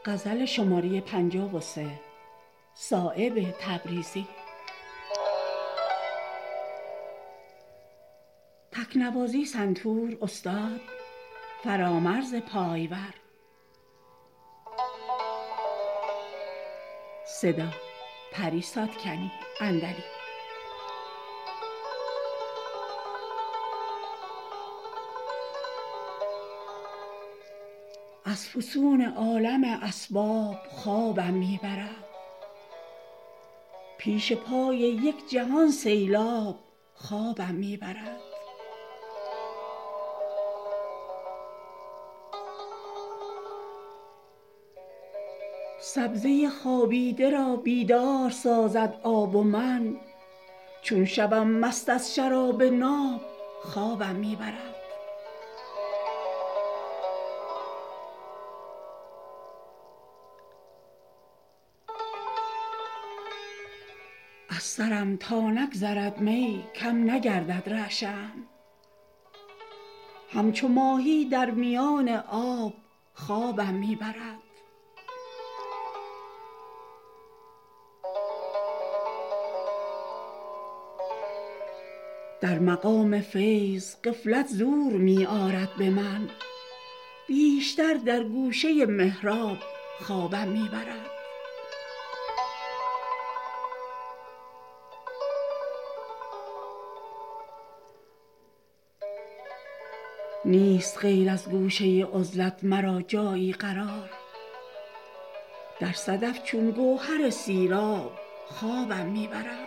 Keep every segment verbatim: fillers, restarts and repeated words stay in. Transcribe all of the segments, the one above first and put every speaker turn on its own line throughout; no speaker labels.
غزل شماره پنجاه و سه. صائب تبریزی. تکنوازی سنتور استاد فرامرز پایور. صدا پری ساتکنی اندلی. از فسون عالم اسباب خوابم میبرد، پیش پای یک جهان سیلاب خوابم میبرد. سبزه خوابیده را بیدار سازد آب و من، چون شوم مست از شراب ناب خوابم میبرد. از سرم تا نگذرد می کم نگردد رعشه‌ام، همچو ماهی در میان آب خوابم میبرد. در مقام فیض غفلت زور می آرد به من، بیشتر در گوشه محراب خوابم میبرد. نیست غیر از گوشه عزلت مرا جایی قرار، در صدف چون گوهر سیراب خوابم میبرد.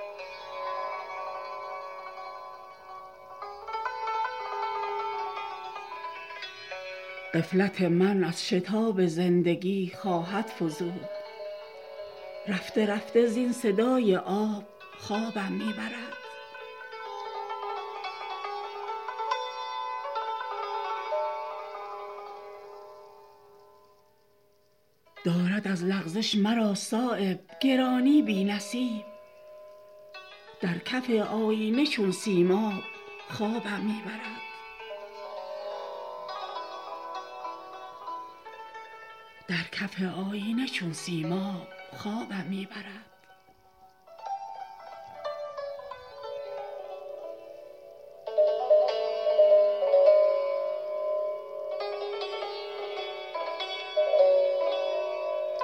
غفلت من از شتاب زندگی خواهد فزود، رفته رفته زین صدای آب خوابم میبرد. دارد از لغزش مرا صایب گرانی بی نصیب، در کف آیینه چون سیماب خوابم میبرد. در کف آیینه چون سیماب خوابم میبرد.